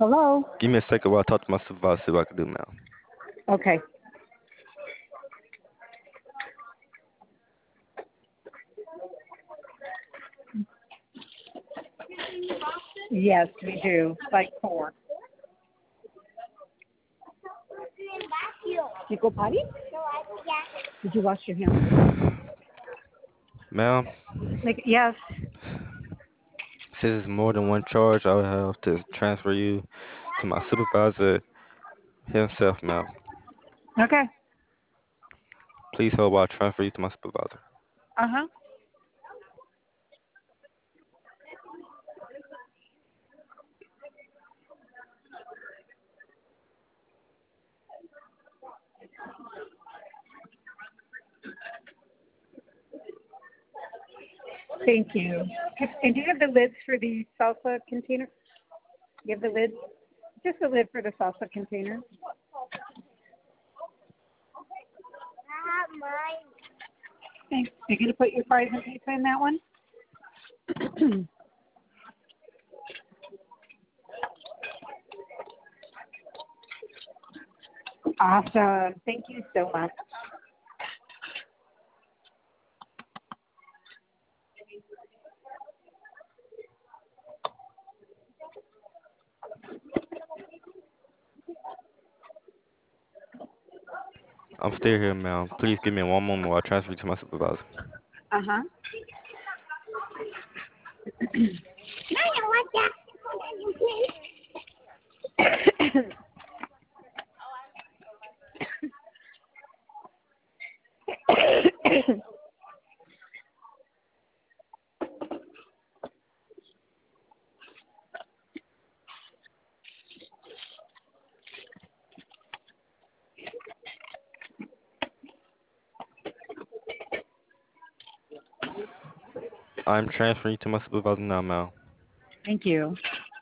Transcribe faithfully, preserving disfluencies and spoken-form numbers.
Hello? Give me a second while I talk to my supervisor, see what I can do, ma'am. Okay. Yes, we do. Like four. You go potty? Did you wash your hands? Ma'am, Like, yes. since it's more than one charge, I would have to transfer you to my supervisor himself, ma'am. Okay. Please hold while I transfer you to my supervisor. Uh-huh. Thank you. And do you have the lids for the salsa container? You have the lid? Just the lid for the salsa container. Thanks. You're going to put your fries and pizza in that one? Awesome. Thank you so much. I'm still here, ma'am. Please give me one moment while I transfer you to my supervisor. Uh-huh. I'm transferring you to my supervisor now, ma'am. Thank you.